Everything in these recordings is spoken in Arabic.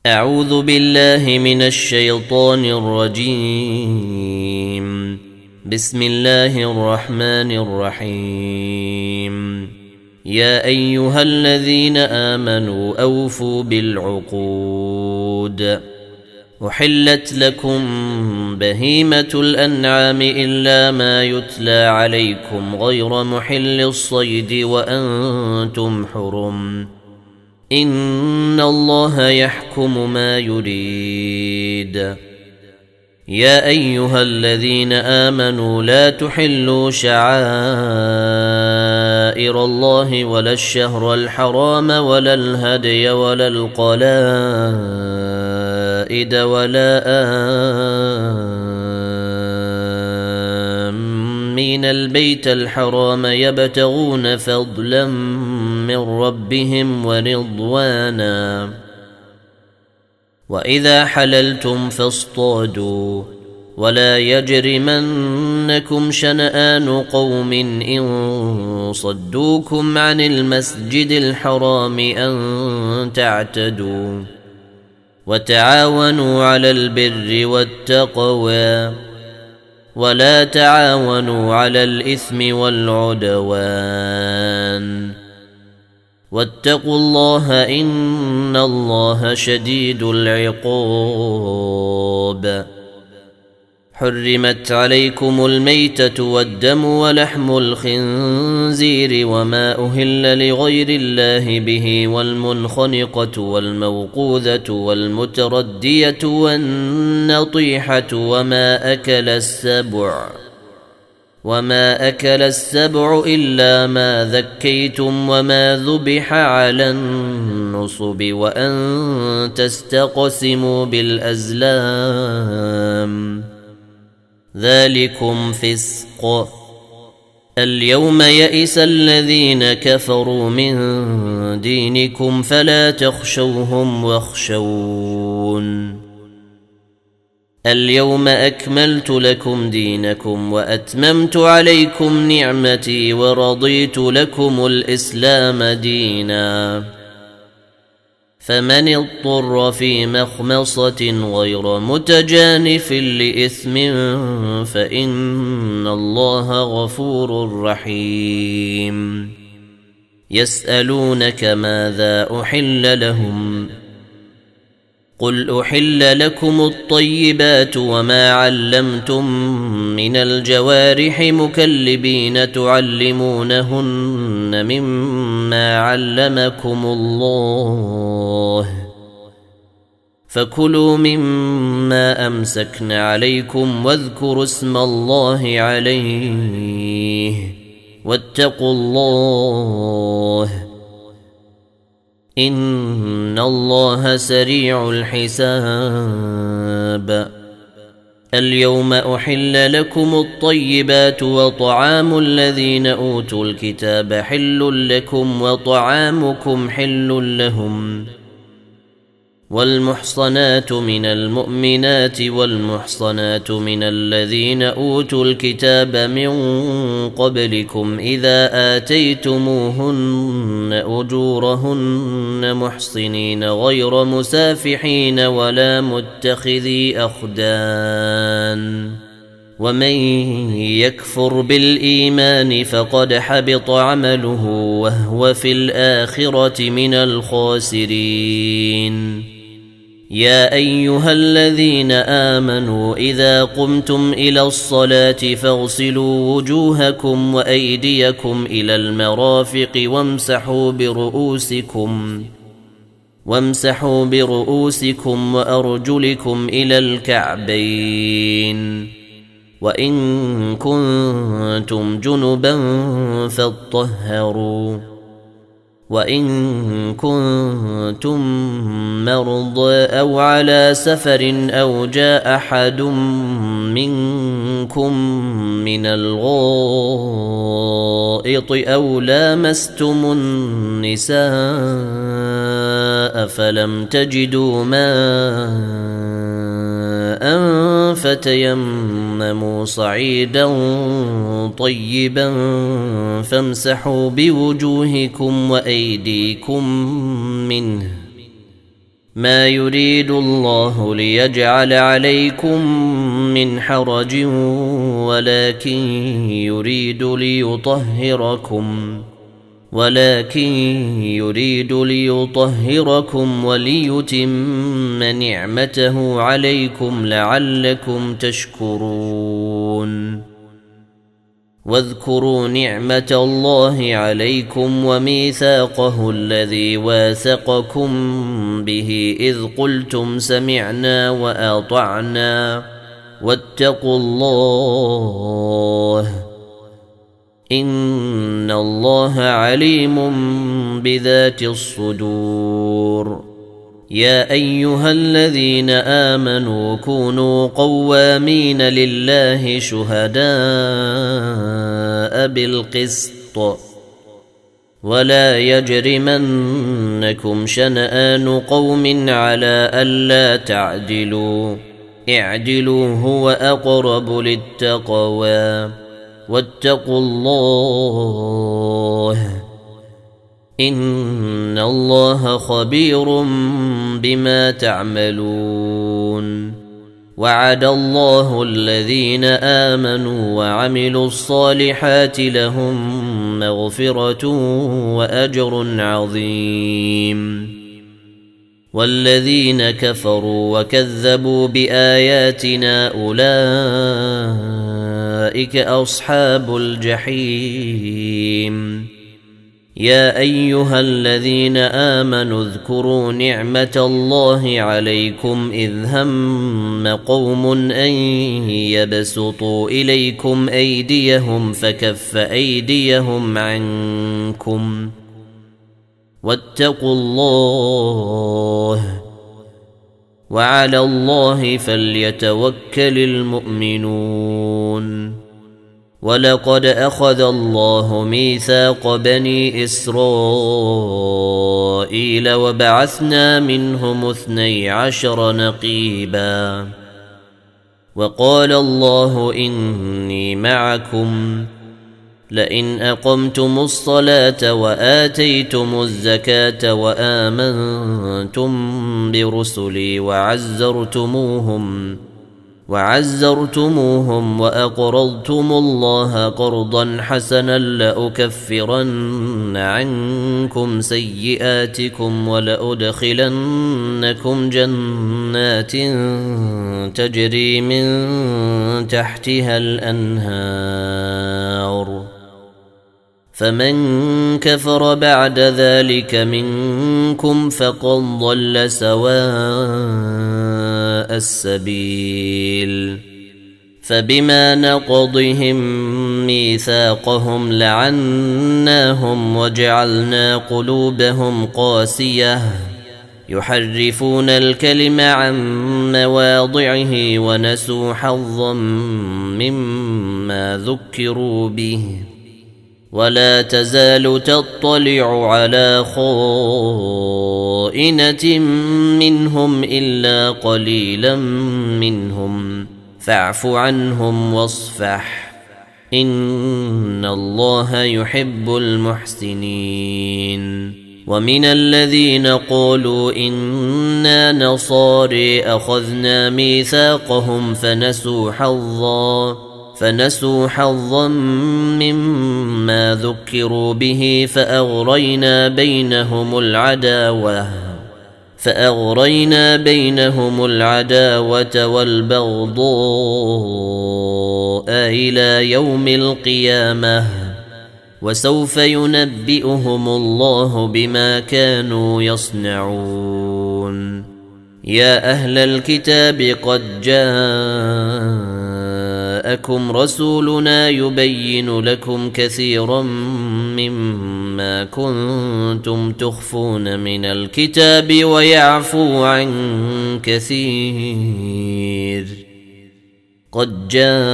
أعوذ بالله من الشيطان الرجيم. بسم الله الرحمن الرحيم. يا أيها الذين آمنوا أوفوا بالعقود. أحلت لكم بهيمة الأنعام إلا ما يتلى عليكم غير محل الصيد وأنتم حرم. إن الله يحكم ما يريد. يا أيها الذين آمنوا لا تحلوا شعائر الله ولا الشهر الحرام ولا الهدي ولا القلائد ولا آمين البيت الحرام يبتغون فضلا من ربهم ورضوانا. وإذا حللتم فاصطادوا ولا يجرمنكم شنآن قوم إن صدوكم عن المسجد الحرام أن تعتدوا. وتعاونوا على البر والتقوى ولا تعاونوا على الإثم والعدوان. واتقوا الله إن الله شديد العقاب. حرمت عليكم الميتة والدم ولحم الخنزير وما أهل لغير الله به والمنخنقة والموقوذة والمتردية والنطيحة وما أكل السبع إلا ما ذكيتم وما ذبح على النصب وأن تستقسموا بالأزلام ذلكم فسق. اليوم يئس الذين كفروا من دينكم فلا تخشوهم واخشون. اليوم أكملت لكم دينكم وأتممت عليكم نعمتي ورضيت لكم الإسلام دينا. فمن اضطر في مخمصة غير متجانف لإثم فإن الله غفور رحيم. يسألونك ماذا أحل لهم قل أحل لكم الطيبات وما علمتم من الجوارح مكلبين تعلمونهن مما علمكم الله فكلوا مما أمسكن عليكم واذكروا اسم الله عليه واتقوا الله إن الله سريع الحساب. اليوم أحل لكم الطيبات وطعام الذين أوتوا الكتاب حل لكم وطعامكم حل لهم. والمحصنات من المؤمنات والمحصنات من الذين أوتوا الكتاب من قبلكم إذا آتيتموهن أجورهن محصنين غير مسافحين ولا متخذي أخدان. ومن يكفر بالإيمان فقد حبط عمله وهو في الآخرة من الخاسرين. يا أيها الذين آمنوا إذا قمتم إلى الصلاة فاغسلوا وجوهكم وأيديكم إلى المرافق وامسحوا برؤوسكم وأرجلكم إلى الكعبين. وإن كنتم جنبا فاطهروا. وإن كنتم مرضى أو على سفر أو جاء أحد منكم من الغائط أو لامستم النساء فلم تجدوا ماء فتيمموا صعيدا طيبا فامسحوا بوجوهكم وأيديكم منه ما يريد الله ليجعل عليكم من حرج ولكن يريد ليطهركم وليتم نعمته عليكم لعلكم تشكرون. واذكروا نعمة الله عليكم وميثاقه الذي واثقكم به إذ قلتم سمعنا وأطعنا واتقوا الله إن الله عليم بذات الصدور. يا أيها الذين آمنوا كونوا قوامين لله شهداء بالقسط ولا يجرمنكم شنآن قوم على ألا تعدلوا اعدلوا هو أقرب للتقوى واتقوا الله إن الله خبير بما تعملون. وعد الله الذين آمنوا وعملوا الصالحات لهم مغفرة وأجر عظيم. والذين كفروا وكذبوا بآياتنا أولئك أصحاب الجحيم. يا أيها الذين آمنوا اذكروا نعمة الله عليكم إذ هم قوم أن يبسطوا إليكم أيديهم فكف أيديهم عنكم واتقوا الله وعلى الله فليتوكل المؤمنون. ولقد أخذ الله ميثاق بني إسرائيل وبعثنا منهم 12 نقيبا وقال الله إني معكم لئن أقمتم الصلاة وآتيتم الزكاة وآمنتم برسلي وعزرتموهم وأقرضتم الله قرضا حسنا لأكفرن عنكم سيئاتكم ولأدخلنكم جنات تجري من تحتها الأنهار فمن كفر بعد ذلك منكم فقد ضل سواء السبيل. فبما نقضهم ميثاقهم لعناهم وجعلنا قلوبهم قاسية يحرفون الكلم عن مواضعه ونسوا حظا مما ذكروا به ولا تزال تطلع على خائنة منهم إلا قليلا منهم فاعف عنهم واصفح إن الله يحب المحسنين. ومن الذين قالوا إنا نصارى أخذنا ميثاقهم فنسوا حظا مما ذكروا به فأغرينا بينهم العداوة والبغضاء إلى يوم القيامة وسوف ينبئهم الله بما كانوا يصنعون. يا أهل الكتاب قد جاءكم رسولنا يبين لكم كثيرا مما كنتم تخفون من الكتاب ويعفو عن كثير. قد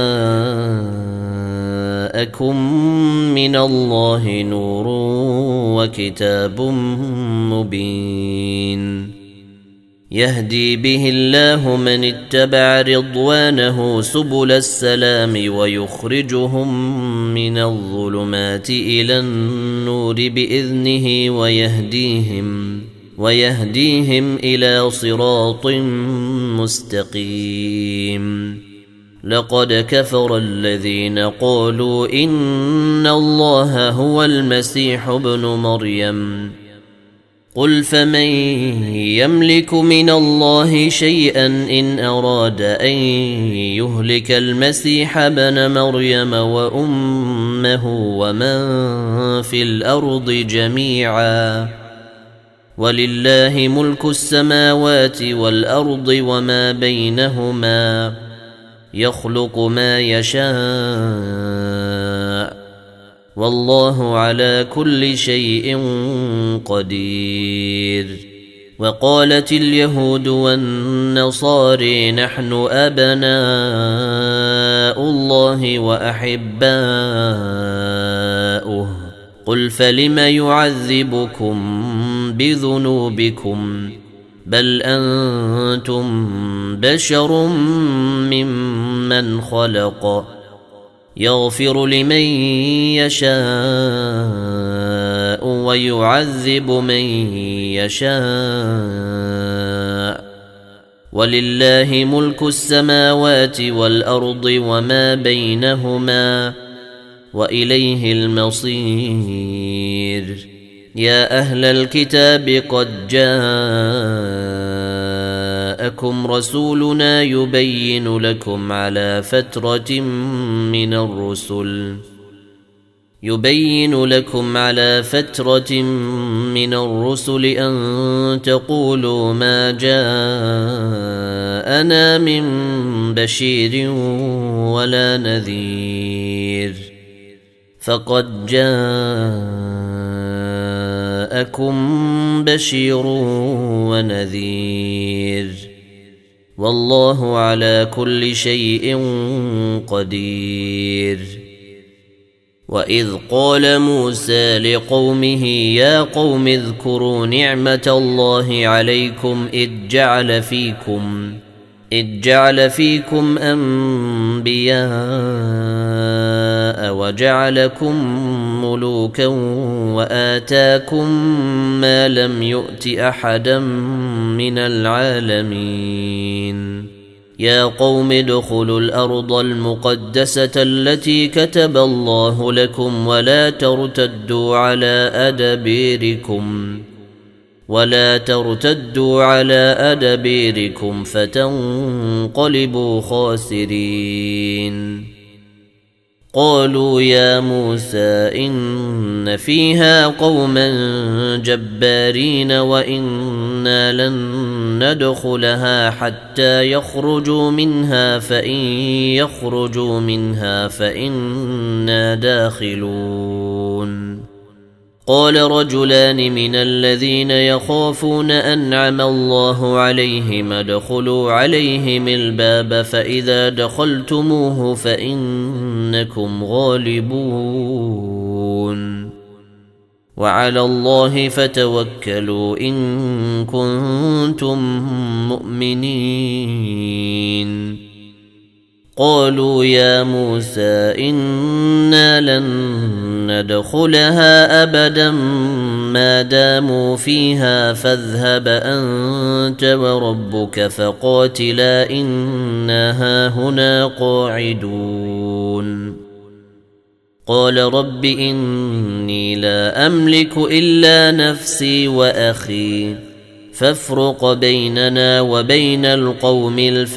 جاءكم من الله نور وكتاب مبين يهدي به الله من اتبع رضوانه سبل السلام ويخرجهم من الظلمات إلى النور بإذنه ويهديهم إلى صراط مستقيم. لقد كفر الذين قالوا إن الله هو المسيح ابن مريم. قل فمن يملك من الله شيئا إن أراد أن يهلك المسيح ابن مريم وأمه ومن في الأرض جميعا ولله ملك السماوات والأرض وما بينهما يخلق ما يشاء والله على كل شيء قدير. وقالت اليهود والنصارى نحن أبناء الله وأحباؤه قل فلم يعذبكم بذنوبكم بل أنتم بشر ممن خلق يغفر لمن يشاء ويعذب من يشاء ولله ملك السماوات والأرض وما بينهما وإليه المصير. يا أهل الكتاب قد جاءكم رسولنا يبين لكم على فترة من الرسل أن تقولوا ما جاءنا من بشير ولا نذير فقد جاءكم بشير ونذير والله على كل شيء قدير. وإذ قال موسى لقومه يا قوم اذكروا نعمة الله عليكم إذ جعل فيكم أنبياء وجعلكم ملوكا وآتاكم ما لم يؤت أحدا من العالمين. يا قوم ادخلوا الأرض المقدسة التي كتب الله لكم ولا ترتدوا على أدبيركم فتنقلبوا خاسرين. قالوا يا موسى إن فيها قوما جبارين وإنا لن ندخلها حتى يخرجوا منها فإن يخرجوا منها فإنا داخلون. قال رجلان من الذين يخافون أنعم الله عليهم ادخلوا عليهم الباب فإذا دخلتموه فإنكم غالبون وعلى الله فتوكلوا إن كنتم مؤمنين. قالوا يا موسى إنا لن ندخلها أبدا ما داموا فيها فاذهب أنت وربك فقاتلا إنا هاهنا قاعدون. قال رب إني لا أملك إلا نفسي وأخي فافرق بيننا وبين القوم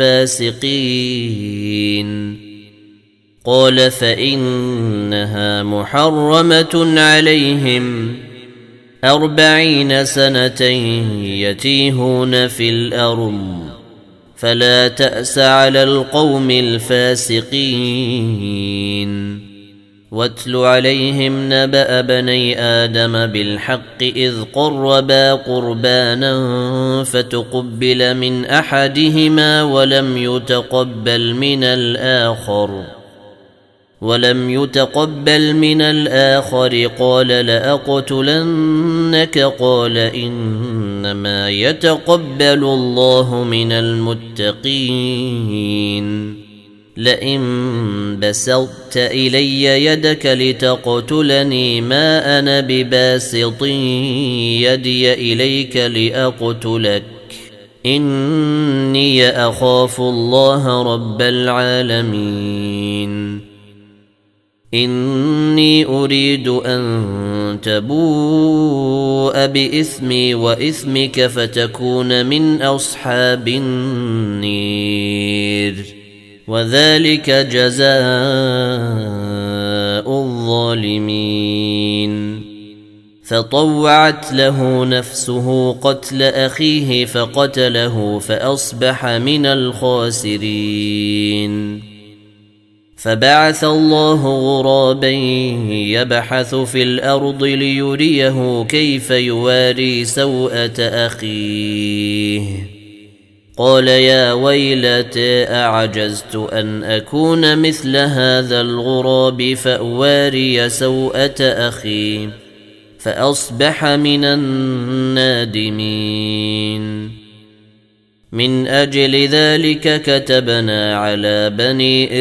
الفاسقين. قال فإنها محرمة عليهم 40 سنة يتيهون في الأرض فلا تأس على القوم الفاسقين. واتل عليهم نبأ بني آدم بالحق إذ قربا قربانا فتقبل من أحدهما ولم يتقبل من الآخر قال لأقتلنك قال إنما يتقبل الله من المتقين. لئن بسطت إلي يدك لتقتلني ما أنا بباسط يدي إليك لأقتلك إني أخاف الله رب العالمين إني أريد أن تبوء بإثمي وإثمك فتكون من أصحاب النير وذلك جزاء الظالمين فطوعت له نفسه قتل أخيه فقتله فأصبح من الخاسرين فبعث الله غرابا يبحث في الأرض ليريه كيف يواري سوءة أخيه قال يا ويلتى أعجزت أن أكون مثل هذا الغراب فأواري سوءة أخي فأصبح من النادمين من أجل ذلك كتبنا على بني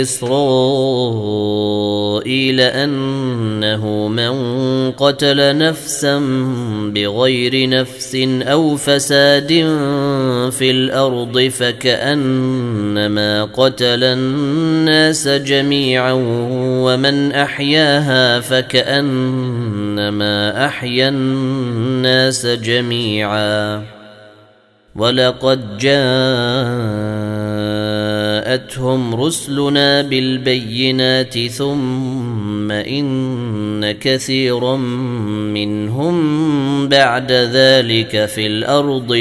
إسرائيل أنه من قتل نفسا بغير نفس أو فساد في الأرض فكأنما قتل الناس جميعا ومن أحياها فكأنما أحيا الناس جميعا ولقد جاءتهم رسلنا بالبينات ثم إن كثيرا منهم بعد ذلك في الأرض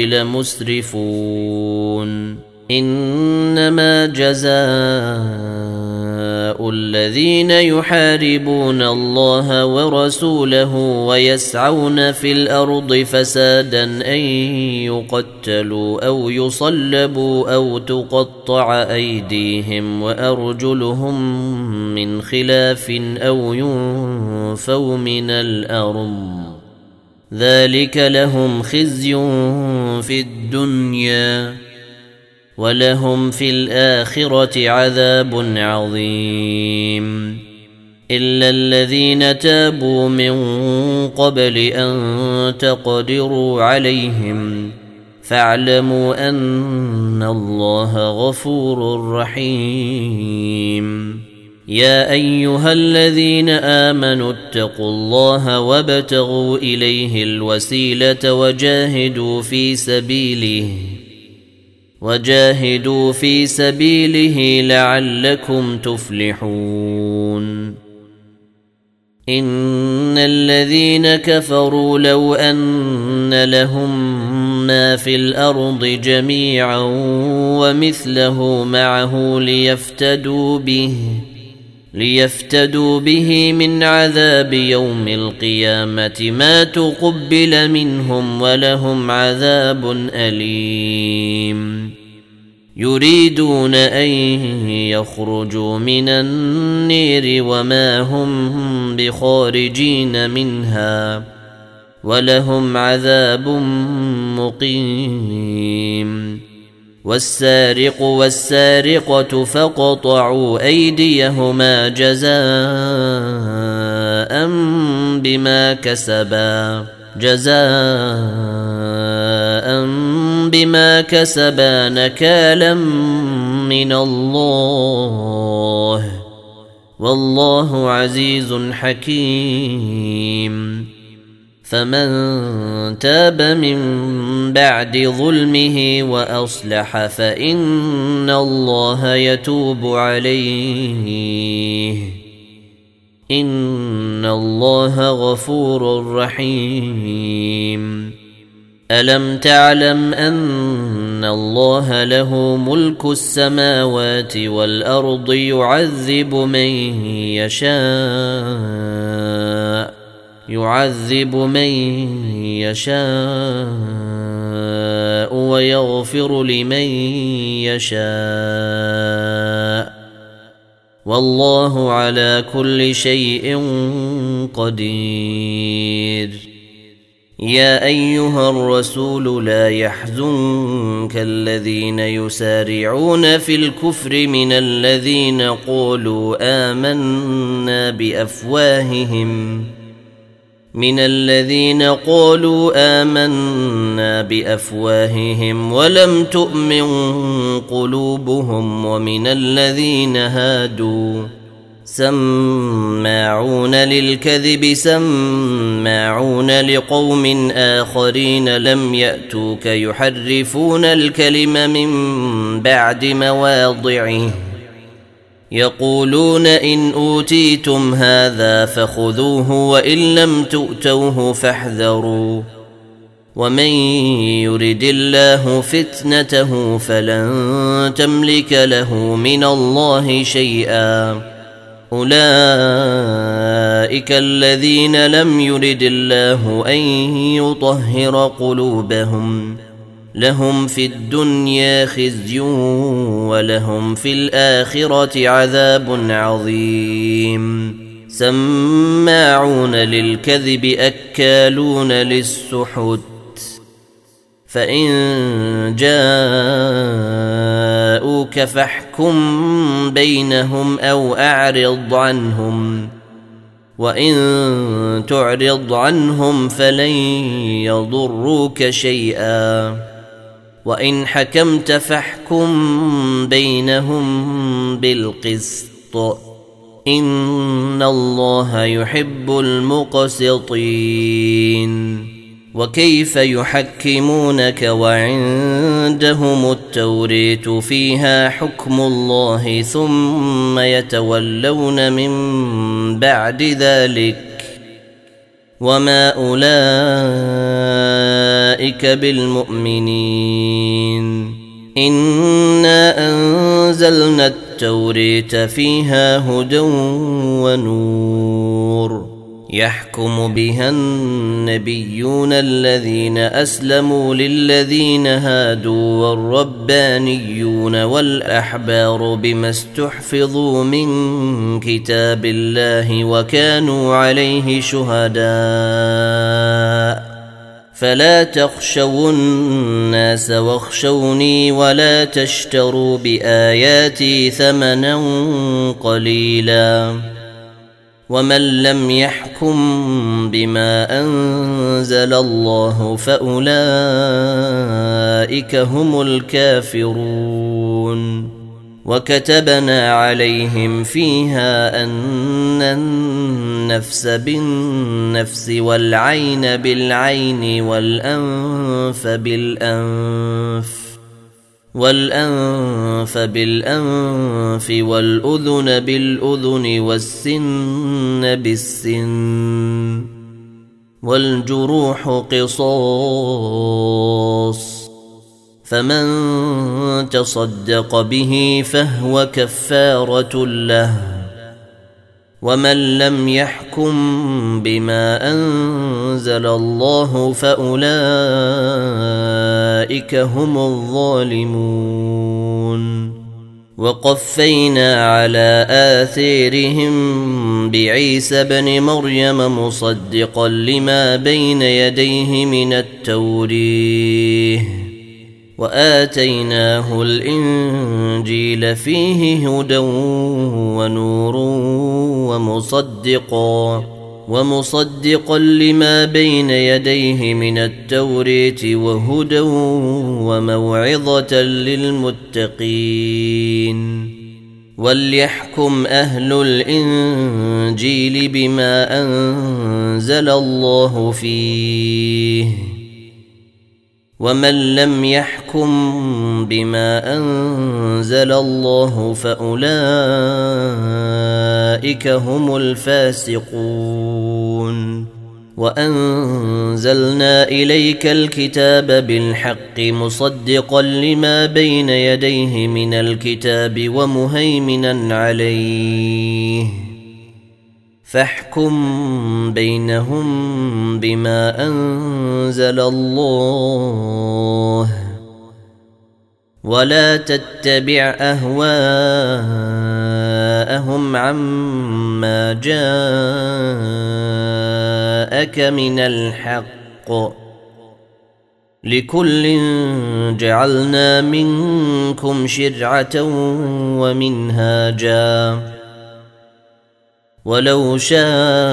لمسرفون إنما جزاء الذين يحاربون الله ورسوله ويسعون في الأرض فسادا أن يقتلوا أو يصلبوا أو تقطع أيديهم وأرجلهم من خلاف أو ينفوا من الأرض ذلك لهم خزي في الدنيا ولهم في الآخرة عذاب عظيم إلا الذين تابوا من قبل أن تقدروا عليهم فاعلموا أن الله غفور رحيم يا أيها الذين آمنوا اتقوا الله وابتغوا إليه الوسيلة وجاهدوا في سبيله لعلكم تفلحون إن الذين كفروا لو أن لهم ما في الأرض جميعا ومثله معه ليفتدوا به من عذاب يوم القيامة ما تقبل منهم ولهم عذاب أليم يريدون أن يخرجوا من النير وما هم بخارجين منها ولهم عذاب مقيم والسارق والسارقة فاقطعوا أيديهما جزاء بما كسبا نكالا من الله والله عزيز حكيم فمن تاب من بعد ظلمه وأصلح فإن الله يتوب عليه إن الله غفور رحيم ألم تعلم أن الله له ملك السماوات والأرض يعذب من يشاء ويغفر لمن يشاء والله على كل شيء قدير يا أيها الرسول لا يحزنك الذين يسارعون في الكفر من الذين قالوا آمنا بأفواههم ولم تؤمن قلوبهم ومن الذين هادوا سماعون للكذب سماعون لقوم آخرين لم يأتوك يحرفون الكلم من بعد مواضعه يقولون إن أوتيتم هذا فخذوه وإن لم تؤتوه فاحذروا ومن يرد الله فتنته فلن تملك له من الله شيئا أولئك الذين لم يرد الله أن يطهر قلوبهم لهم في الدنيا خزي ولهم في الآخرة عذاب عظيم سماعون للكذب أكالون للسحت فإن جاءوك فاحكم بينهم أو أعرض عنهم وإن تعرض عنهم فلن يضروك شيئا وإن حكمت فاحكم بينهم بالقسط إن الله يحب المقسطين وكيف يحكمونك وعندهم التوريت فيها حكم الله ثم يتولون من بعد ذلك وما أولئك بالمؤمنين إنا أنزلنا التوريت فيها هدى ونور يحكم بها النبيون الذين أسلموا للذين هادوا والربانيون والأحبار بما استحفظوا من كتاب الله وكانوا عليه شهداء فلا تخشوا الناس واخشوني ولا تشتروا بآياتي ثمنا قليلا ومن لم يحكم بما أنزل الله فأولئك هم الكافرون وكتبنا عليهم فيها أن النفس بالنفس والعين بالعين والأنف بالأنف والأذن بالأذن والسن بالسن والجروح قصاص فمن تصدق به فهو كفارة له ومن لم يحكم بما أنزل الله فأولئك هم الظالمون وقفينا على آثارهم بعيسى بن مريم مصدقا لما بين يديه من التوريه وآتيناه الإنجيل فيه هدى ونور ومصدقا لما بين يديه من التوريت وهدى وموعظة للمتقين وليحكم أهل الإنجيل بما أنزل الله فيه ومن لم يحكم بما أنزل الله فأولئك هم الفاسقون وأنزلنا إليك الكتاب بالحق مصدقا لما بين يديه من الكتاب ومهيمنا عليه فاحكم بينهم بما أنزل الله ولا تتبع أهواءهم عما جاءك من الحق لكل جعلنا منكم شرعة ومنهاجا ولو شاء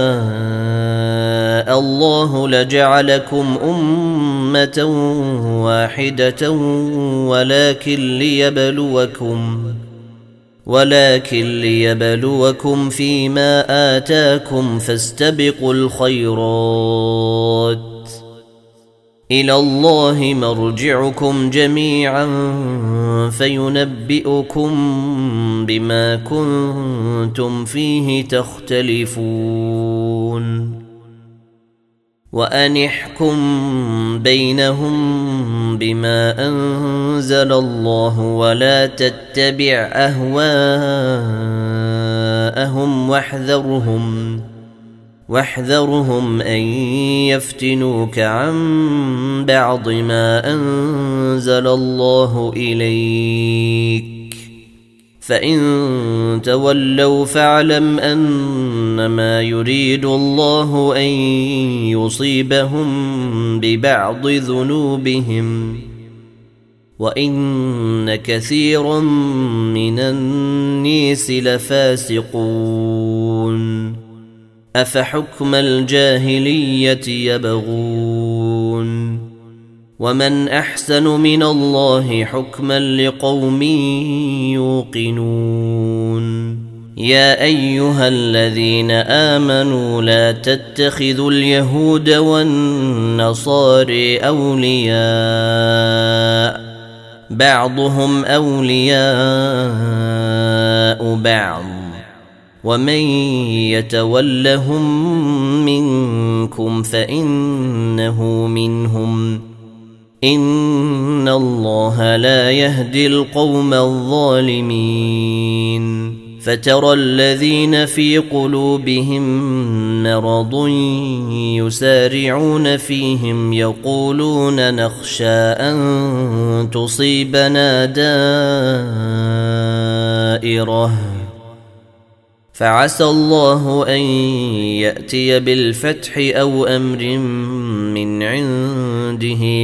الله لجعلكم أمة واحدة ولكن ليبلوكم فيما آتاكم فاستبقوا الخيرات إلى الله مرجعكم جميعا فينبئكم بما كنتم فيه تختلفون وأن احكم بينهم بما أنزل الله ولا تتبع أهواءهم واحذرهم أن يفتنوك عن بعض ما أنزل الله إليك فإن تولوا فاعلم أنما يريد الله أن يصيبهم ببعض ذنوبهم وإن كثيرا من الناس لفاسقون أفحكم الجاهلية يبغون ومن أحسن من الله حكما لقوم يوقنون يا أيها الذين آمنوا لا تتخذوا اليهود والنصارى أولياء بعضهم أولياء بعض ومن يتولهم منكم فإنه منهم إن الله لا يهدي القوم الظالمين فترى الذين في قلوبهم مرض يسارعون فيهم يقولون نخشى أن تصيبنا دائرة فعسى الله أن يأتي بالفتح أو أمر من عنده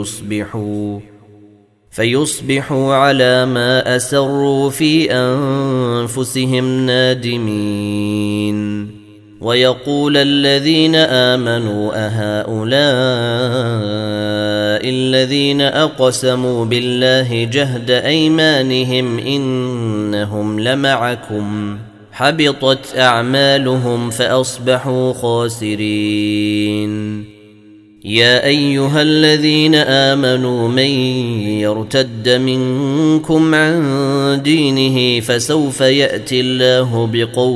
فيصبحوا على ما أسروا في أنفسهم نادمين ويقول الذين آمنوا أهؤلاء الذين أقسموا بالله جهد أيمانهم إنهم لمعكم حبطت أعمالهم فأصبحوا خاسرين يا أيها الذين آمنوا من يرتد منكم عن دينه فسوف يأتي الله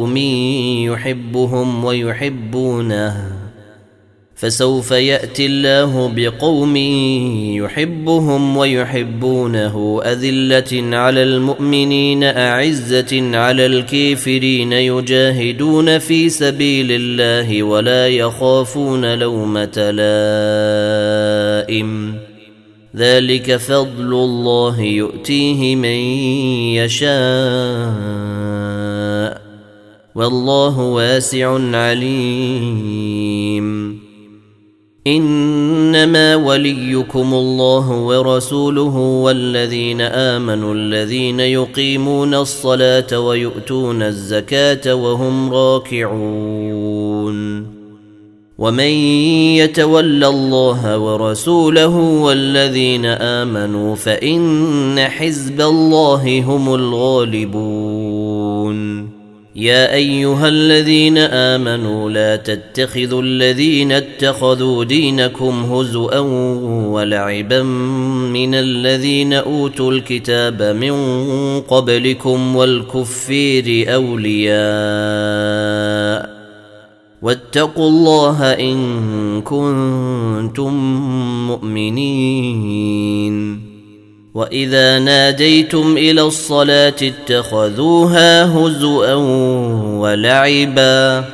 بقوم يحبهم ويحبونه أذلة على المؤمنين أعزة على الكافرين يجاهدون في سبيل الله ولا يخافون لومة لائم ذلك فضل الله يؤتيه من يشاء والله واسع عليم إنما وليكم الله ورسوله والذين آمنوا الذين يقيمون الصلاة ويؤتون الزكاة وهم راكعون ومن يتول الله ورسوله والذين آمنوا فإن حزب الله هم الغالبون يا أيها الذين آمنوا لا تتخذوا الذين اتخذوا دينكم هزؤا ولعبا من الذين أوتوا الكتاب من قبلكم والكفير أولياء واتقوا الله إن كنتم مؤمنين وإذا ناديتم إلى الصلاة اتخذوها هزؤا ولعبا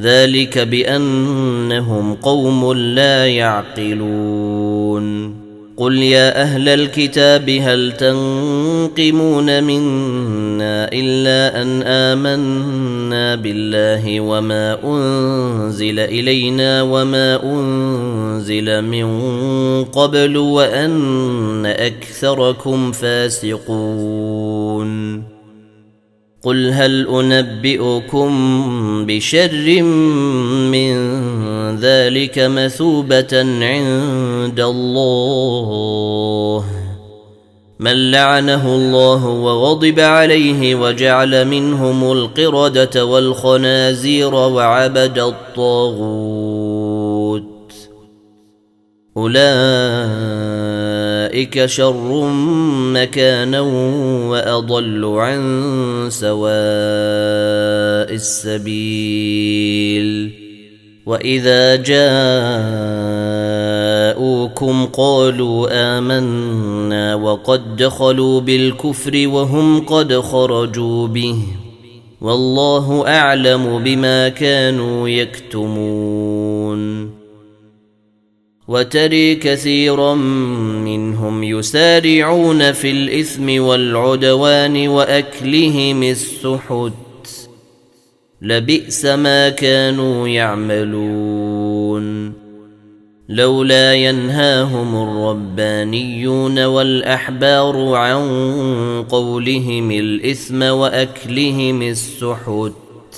ذلك بأنهم قوم لا يعقلون قل يا أهل الكتاب هل تنقمون منا إلا أن آمنا بالله وما أنزل إلينا وما أنزل من قبل وأن أكثركم فاسقون قل هل أنبئكم بشر من ذلك مثوبة عند الله من لعنه الله وغضب عليه وجعل منهم القردة والخنازير وعبد الطاغوت أولئك شر مكانا وأضل عن سواء السبيل وإذا جاءوكم قالوا آمنا وقد دخلوا بالكفر وهم قد خرجوا به والله أعلم بما كانوا يكتمون وتري كثيرا منهم يسارعون في الإثم والعدوان وأكلهم السحت لبئس ما كانوا يعملون لولا ينهاهم الربانيون والأحبار عن قولهم الإثم وأكلهم السحت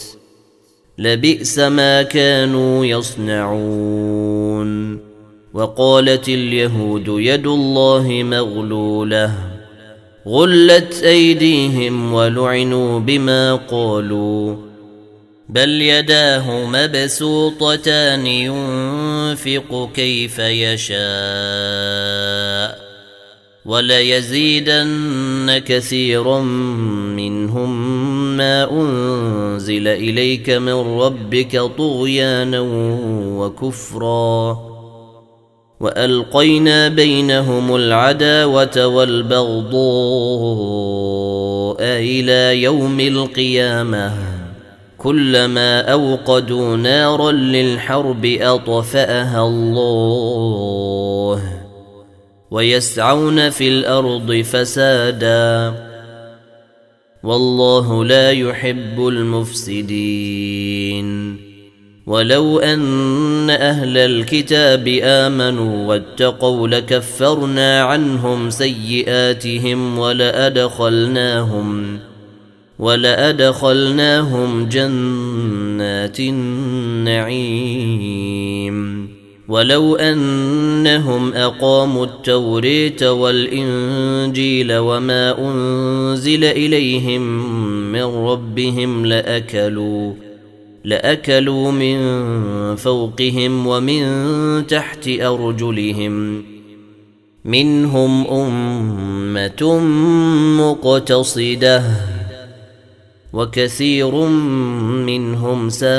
لبئس ما كانوا يصنعون وقالت اليهود يد الله مغلولة غلت أيديهم ولعنوا بما قالوا بل يداه مبسوطتان ينفق كيف يشاء وليزيدن كثيرا منهم ما أنزل إليك من ربك طغيانا وكفرا وألقينا بينهم العداوة والبغضاء إلى يوم القيامة كلما أوقدوا نارا للحرب أطفأها الله ويسعون في الأرض فسادا والله لا يحب المفسدين ولو أن أهل الكتاب آمنوا واتقوا لكفرنا عنهم سيئاتهم ولأدخلناهم جنات النعيم ولو أنهم أقاموا التوراة والإنجيل وما أنزل إليهم من ربهم لأكلوا من فوقهم ومن تحت أرجلهم منهم أمة مقتصدة وكثير منهم ساء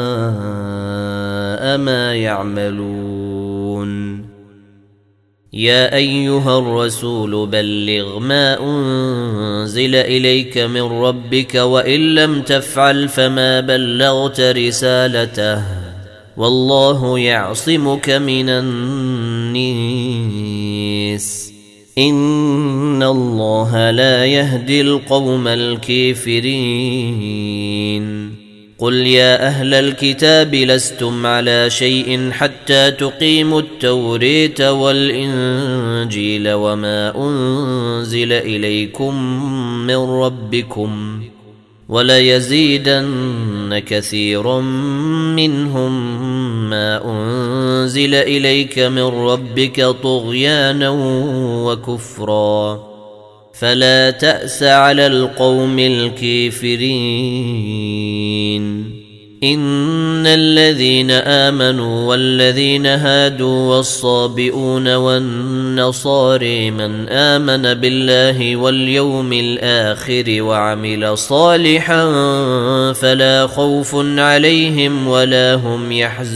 ما يعملون يا أيها الرسول بلغ ما أنزل إليك من ربك وإن لم تفعل فما بلغت رسالته والله يعصمك من الناس إن الله لا يهدي القوم الكافرين قل يا أهل الكتاب لستم على شيء حتى تقيموا التوراة والإنجيل وما أنزل إليكم من ربكم وليزيدن كثيرا منهم ما أنزل إليك من ربك طغيانا وكفرا فلا تأس على القوم الكافرين إن الذين آمنوا والذين هادوا والصابئون والنصارى من آمن بالله واليوم الآخر وعمل صالحا فلا خوف عليهم ولا هم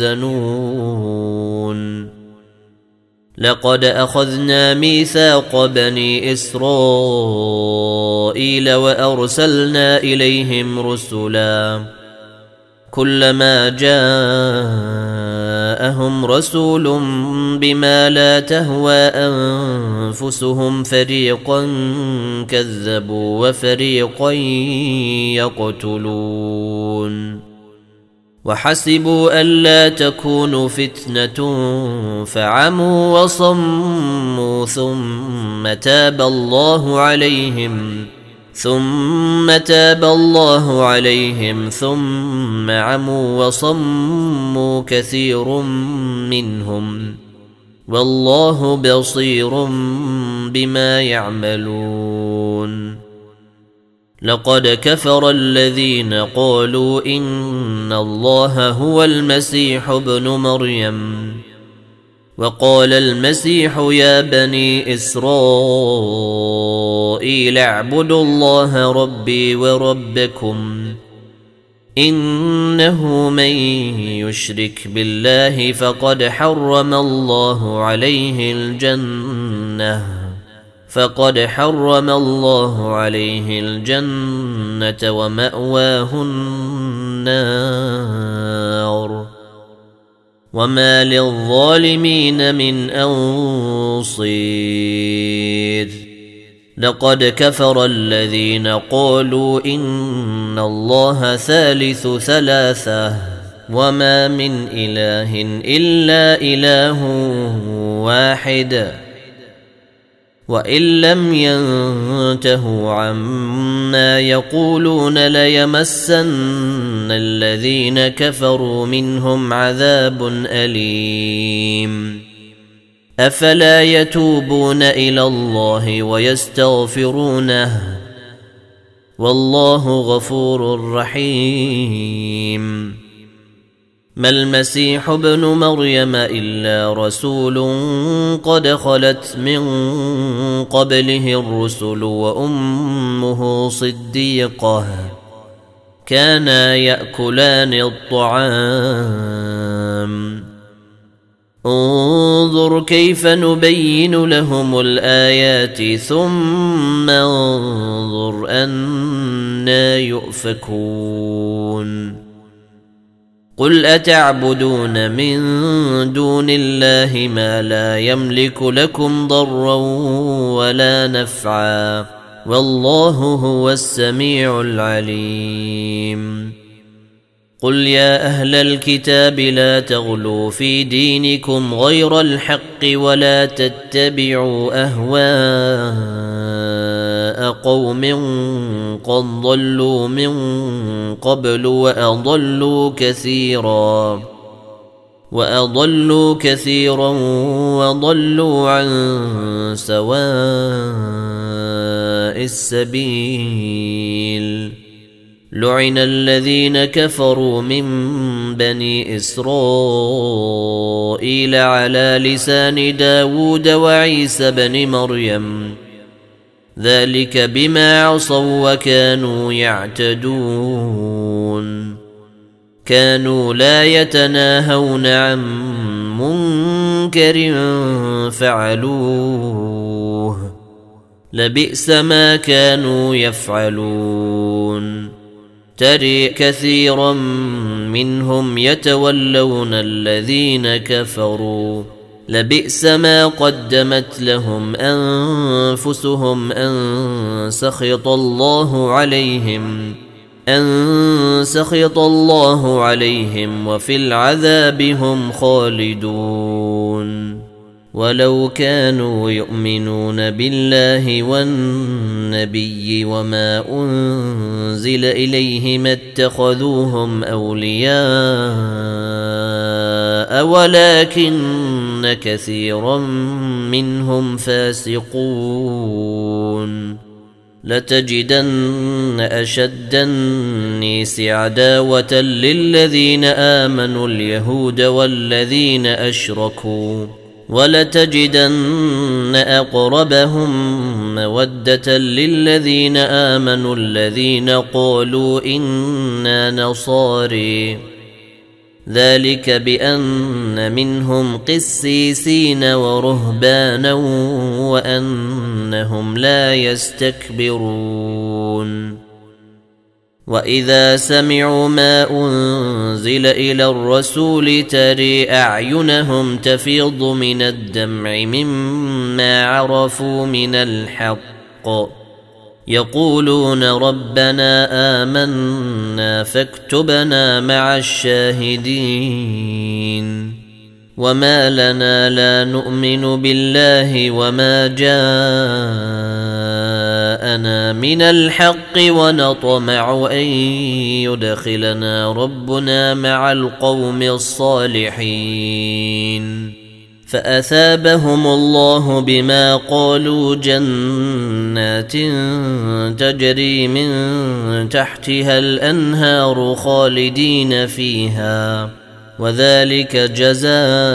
يحزنون لقد أخذنا ميثاق بني إسرائيل وأرسلنا إليهم رسلا كلما جاءهم رسول بما لا تهوى أنفسهم فريقا كذبوا وفريقا يقتلون وحسبوا ألا تكون فتنة فعموا وصموا ثم تاب الله عليهم ثم عموا وصموا كثير منهم والله بصير بما يعملون لقد كفر الذين قالوا إن الله هو المسيح ابن مريم وقال المسيح يا بني إسرائيل اعبدوا الله ربي وربكم إنه من يشرك بالله فقد حرم الله عليه الجنة ومأواه النار وما للظالمين من أنصير لقد كفر الذين قالوا إن الله ثالث ثلاثة وما من إله إلا إله واحد وإن لم ينتهوا عما يقولون ليمسن الذين كفروا منهم عذاب أليم أفلا يتوبون إلى الله ويستغفرونه والله غفور رحيم ما المسيح ابن مريم إلا رسول قد خلت من قبله الرسل وأمه صديقة كانا يأكلان الطعام انظر كيف نبين لهم الآيات ثم انظر أنى يؤفكون قل أتعبدون من دون الله ما لا يملك لكم ضرا ولا نفعا والله هو السميع العليم قل يا أهل الكتاب لا تغلوا في دينكم غير الحق ولا تتبعوا أهواء قوم قد ضلوا من قبل وأضلوا كثيرا وضلوا عن سواء السبيل لعن الذين كفروا من بني إسرائيل على لسان داود وعيسى بن مريم ذلك بما عصوا وكانوا يعتدون كانوا لا يتناهون عن منكر فعلوه لبئس ما كانوا يفعلون ترى كثيرا منهم يتولون الذين كفروا لبئس ما قدمت لهم أنفسهم أن سخط الله عليهم وفي العذاب هم خالدون ولو كانوا يؤمنون بالله والنبي وما أنزل إليه ما اتخذوهم أولياء ولكن كثيرا منهم فاسقون لتجدن أشد الناس عداوة للذين آمنوا اليهود والذين أشركوا ولتجدن أقربهم مودة للذين آمنوا الذين قالوا إنا نصاري ذلك بأن منهم قسيسين ورهبانا وأنهم لا يستكبرون وإذا سمعوا ما أنزل إلى الرسول ترى أعينهم تفيض من الدمع مما عرفوا من الحق يقولون ربنا آمنا فاكتبنا مع الشاهدين وما لنا لا نؤمن بالله وما جاءنا من الحق ونطمع أن يدخلنا ربنا مع القوم الصالحين فأثابهم الله بما قالوا جنات تجري من تحتها الأنهار خالدين فيها وذلك جزاء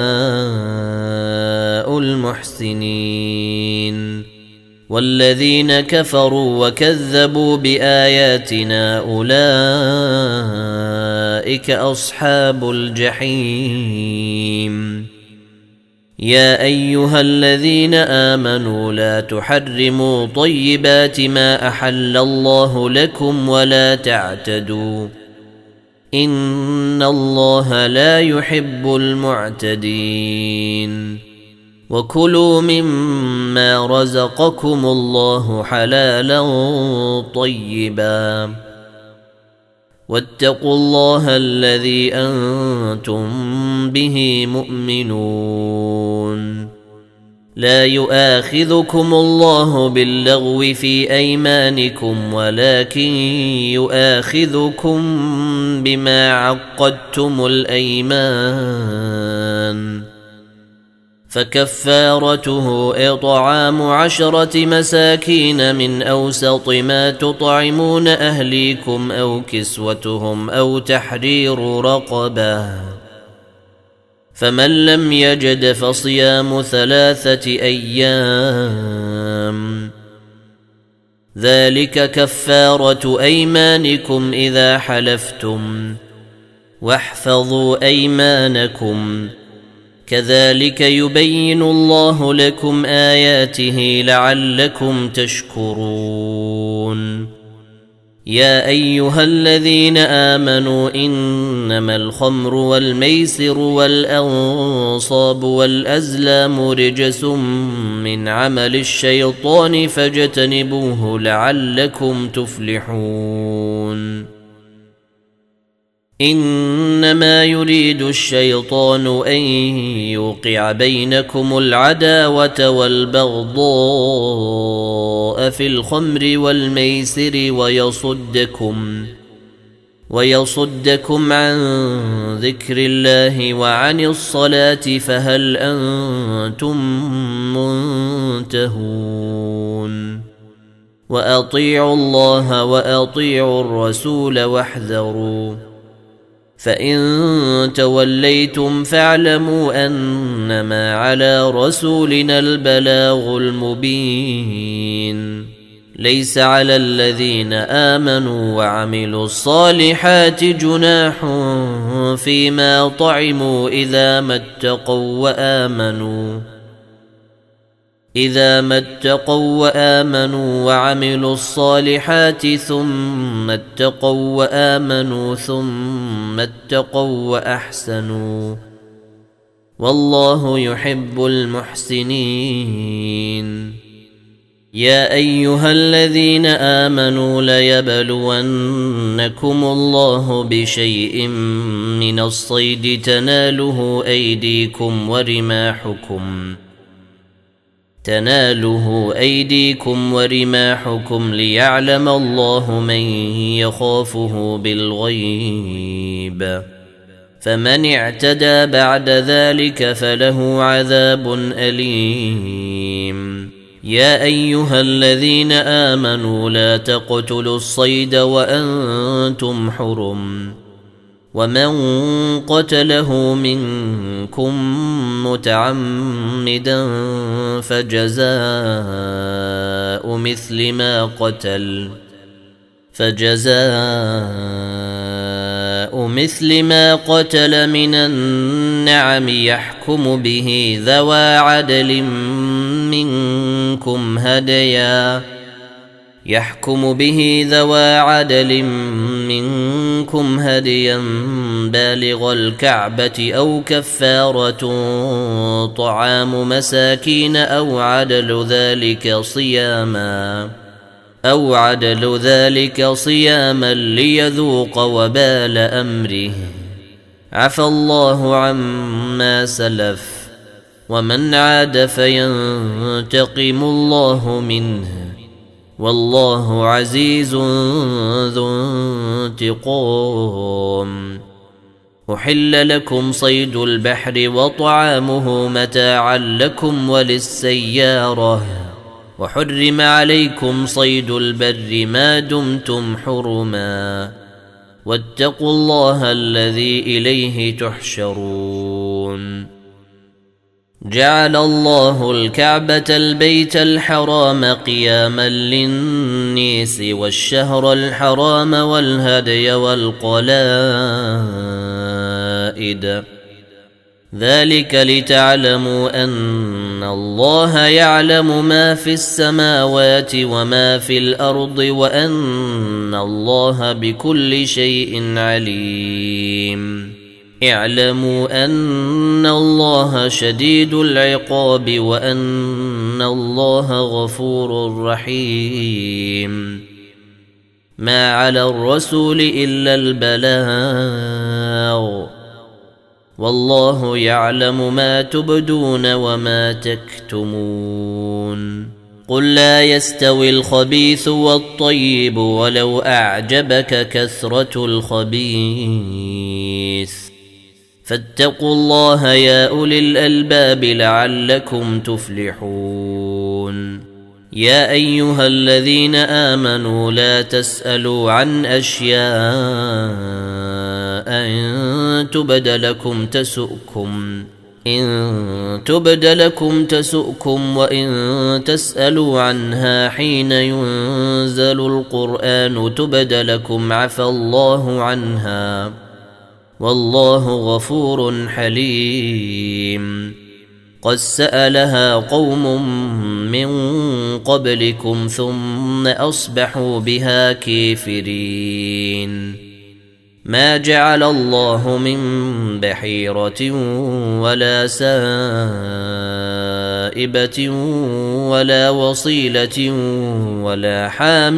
المحسنين والذين كفروا وكذبوا بآياتنا أولئك أصحاب الجحيم يا أيها الذين آمنوا لا تحرموا طيبات ما أحل الله لكم ولا تعتدوا إن الله لا يحب المعتدين وكلوا مما رزقكم الله حلالا طيبا واتقوا الله الذي أنتم به مؤمنون لا يؤاخذكم الله باللغو في أيمانكم ولكن يؤاخذكم بما عقدتم الأيمان فكفارته إطعام 10 مساكين من أوسط ما تطعمون أهليكم أو كسوتهم أو تحرير رقبة فمن لم يجد فصيام 3 أيام ذلك كفارة أيمانكم إذا حلفتم واحفظوا أيمانكم كذلك يبين الله لكم آياته لعلكم تشكرون يا أيها الذين آمنوا إنما الخمر والميسر والأنصاب والأزلام رجس من عمل الشيطان فاجتنبوه لعلكم تفلحون إنما يريد الشيطان أن يوقع بينكم العداوة والبغضاء في الخمر والميسر ويصدكم عن ذكر الله وعن الصلاة فهل أنتم منتهون وأطيعوا الله وأطيعوا الرسول واحذروا فإن توليتم فاعلموا أنما على رسولنا البلاغ المبين ليس على الذين آمنوا وعملوا الصالحات جناح فيما طعموا إذا ما اتقوا وآمنوا وعملوا الصالحات ثم اتقوا وآمنوا ثم اتقوا وأحسنوا والله يحب المحسنين يا أيها الذين آمنوا ليبلونكم الله بشيء من الصيد تناله أيديكم ورماحكم ليعلم الله من يخافه بالغيب فمن اعتدى بعد ذلك فله عذاب أليم يا أيها الذين آمنوا لا تقتلوا الصيد وأنتم حرم ومن قتله منكم متعمدا فجزاء مثل ما قتل من النعم يحكم به ذوى عدل منكم هديا يحكم به ذوى عدل منكم هديا بالغ الكعبة أو كفارة طعام مساكين أو عدل ذلك صياما ليذوق وبال أمره. عفى الله عما سلف ومن عاد فينتقم الله منه والله عزيز ذو انتقام. أحل لكم صيد البحر وطعامه متاعا لكم وللسيارة وحرم عليكم صيد البر ما دمتم حرما واتقوا الله الذي إليه تحشرون. جعل الله الكعبة البيت الحرام قياما للناس والشهر الحرام والهدي والقلائد ذلك لتعلموا أن الله يعلم ما في السماوات وما في الأرض وأن الله بكل شيء عليم. اعلموا أن الله شديد العقاب وأن الله غفور رحيم. ما على الرسول إلا البلاغ والله يعلم ما تبدون وما تكتمون. قل لا يستوي الخبيث والطيب ولو أعجبك كثرة الخبيث فاتقوا الله يا أولي الألباب لعلكم تفلحون. يا أيها الذين آمنوا لا تسألوا عن أشياء إن تبد لكم تسؤكم وإن تسألوا عنها حين ينزل القرآن تبد لكم عفى الله عنها والله غفور حليم. قد سألها قوم من قبلكم ثم أصبحوا بها كافرين. ما جعل الله من بحيرة ولا سائبة ولا وصيلة ولا حام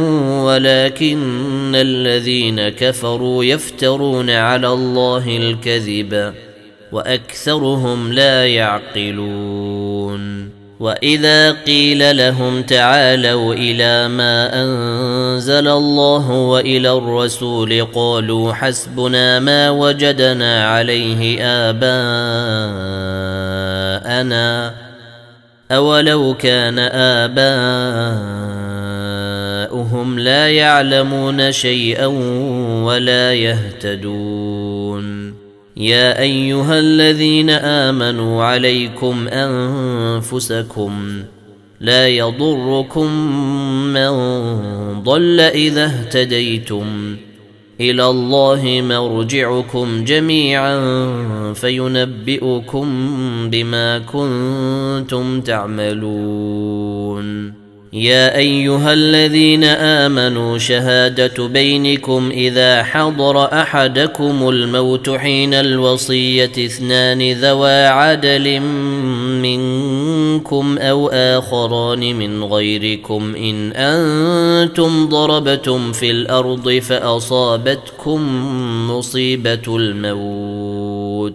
ولكن الذين كفروا يفترون على الله الكذب وأكثرهم لا يعقلون. وإذا قيل لهم تعالوا إلى ما أنزل الله وإلى الرسول قالوا حسبنا ما وجدنا عليه آباءنا أولو كان آباؤهم لا يعلمون شيئا ولا يهتدون. يا أيها الذين آمنوا عليكم أنفسكم لا يضركم من ضل إذا اهتديتم إلى الله مرجعكم جميعا فينبئكم بما كنتم تعملون. يا أيها الذين آمنوا شهادة بينكم إذا حضر أحدكم الموت حين الوصية اثنان ذوى عدل منكم أو آخران من غيركم إن أنتم ضربتم في الأرض فأصابتكم مصيبة الموت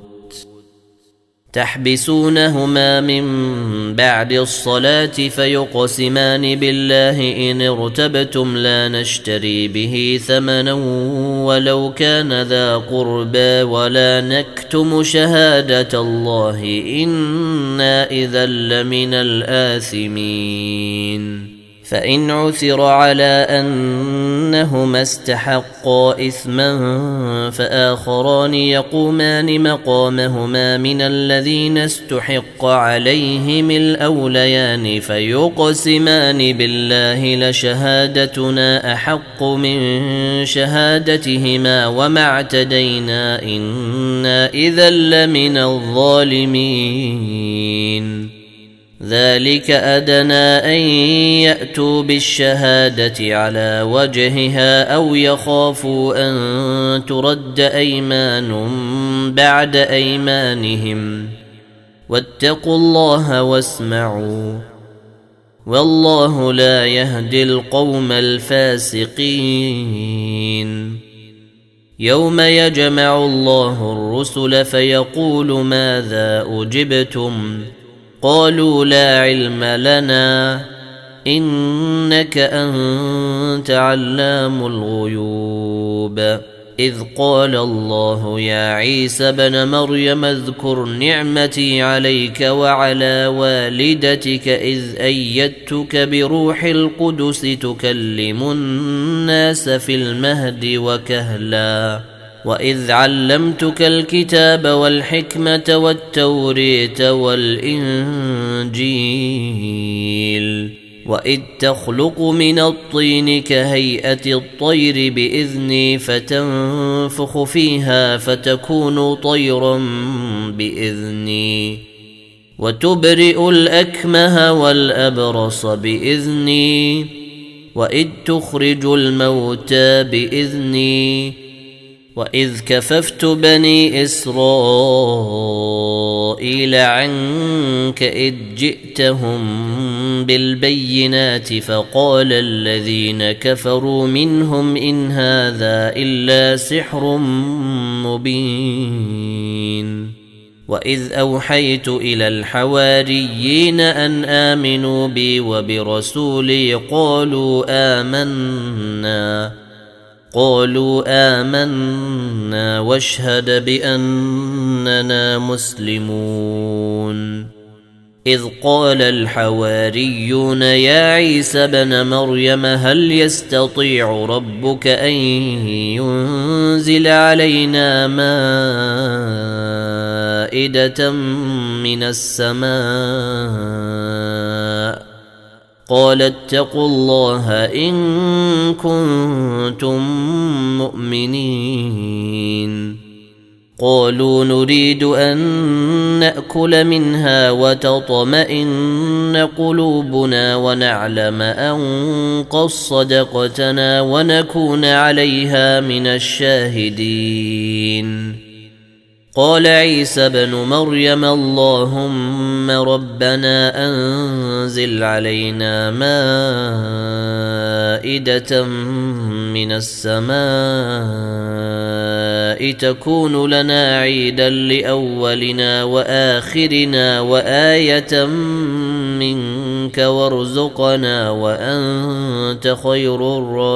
تحبسونهما من بعد الصلاة فيقسمان بالله إن ارتبتم لا نشتري به ثمنا ولو كان ذا قربى ولا نكتم شهادة الله إنا إذا لمن الآثمين. فإن عثر على أنهما استحقا إثما فآخران يقومان مقامهما من الذين استحق عليهم الأوليان فيقسمان بالله لشهادتنا أحق من شهادتهما وما اعتدينا إنا إذا لمن الظالمين. ذلك أدنى أن يأتوا بالشهادة على وجهها أو يخافوا أن ترد أيمان بعد أيمانهم واتقوا الله واسمعوا والله لا يهدي القوم الفاسقين يوم يجمع الله الرسل فيقول ماذا أجبتم قالوا لا علم لنا إنك أنت علام الغيوب إذ قال الله يا عيسى بن مريم اذكر نعمتي عليك وعلى والدتك إذ أيدتك بروح القدس تكلم الناس في المهد وكهلا وإذ علمتك الكتاب والحكمة والتوريت والإنجيل وإذ تخلق من الطين كهيئة الطير بإذني فتنفخ فيها فتكون طيرا بإذني وتبرئ الأكمه والأبرص بإذني وإذ تخرج الموتى بإذني وإذ كففت بني إسرائيل عنك إذ جئتهم بالبينات فقال الذين كفروا منهم إن هذا إلا سحر مبين وإذ أوحيت إلى الحواريين أن آمنوا بي وبرسولي قالوا آمنا واشهد بأننا مسلمون إذ قال الحواريون يا عيسى بن مريم هل يستطيع ربك أن ينزل علينا مائدة من السماء قال اتقوا الله إن كنتم مؤمنين قالوا نريد أن نأكل منها وتطمئن قلوبنا ونعلم أن قد صدقتنا ونكون عليها من الشاهدين قال عيسى بن مريم اللهم ربنا أنزل علينا مائدة من السماء تكون لنا عيدا لأولنا وآخرنا وآية منك وارزقنا وأنت خير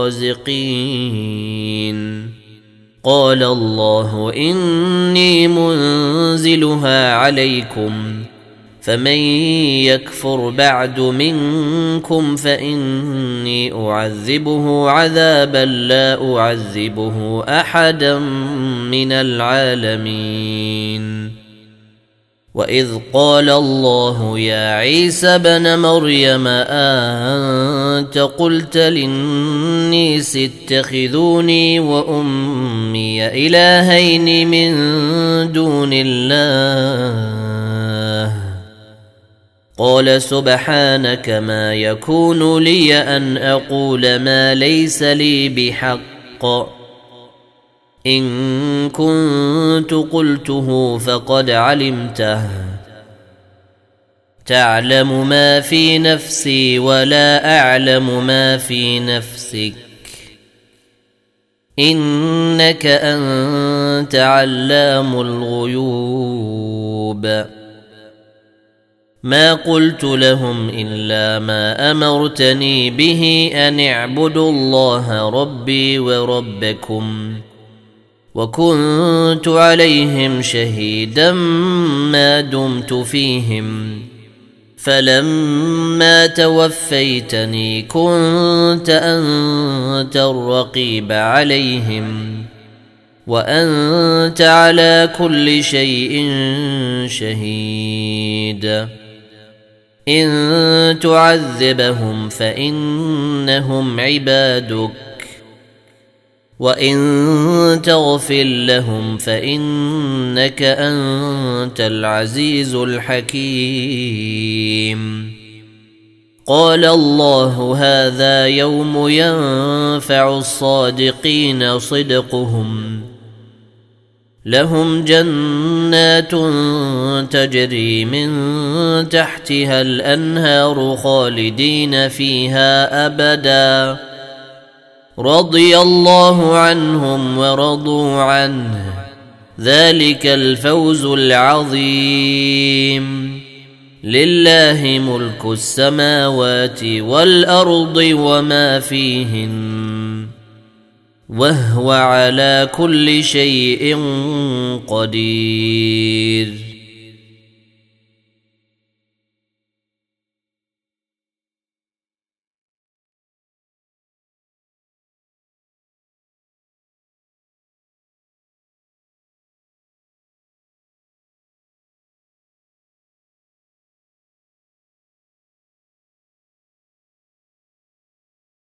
الرازقين قال الله إني منزلها عليكم فمن يكفر بعد منكم فإني أعذبه عذابا لا أعذبه أحدا من العالمين وإذ قال الله يا عيسى بن مريم أنت قلت للناس اتخذوني وأمي إلهين من دون الله قال سبحانك ما يكون لي أن أقول ما ليس لي بحق إن كنت قلته فقد علمته تعلم ما في نفسي ولا أعلم ما في نفسك إنك أنت علام الغيوب ما قلت لهم إلا ما أمرتني به أن اعبدوا الله ربي وربكم وكنت عليهم شهيدا ما دمت فيهم فلما توفيتني كنت أنت الرقيب عليهم وأنت على كل شيء شهيد إن تعذبهم فإنهم عبادك وإن تغفر لهم فإنك أنت العزيز الحكيم. قال الله هذا يوم ينفع الصادقين صدقهم، لهم جنات تجري من تحتها الأنهار خالدين فيها أبدا، رضي الله عنهم ورضوا عنه، ذلك الفوز العظيم. لله ملك السماوات والأرض وما فيهن، وهو على كل شيء قدير.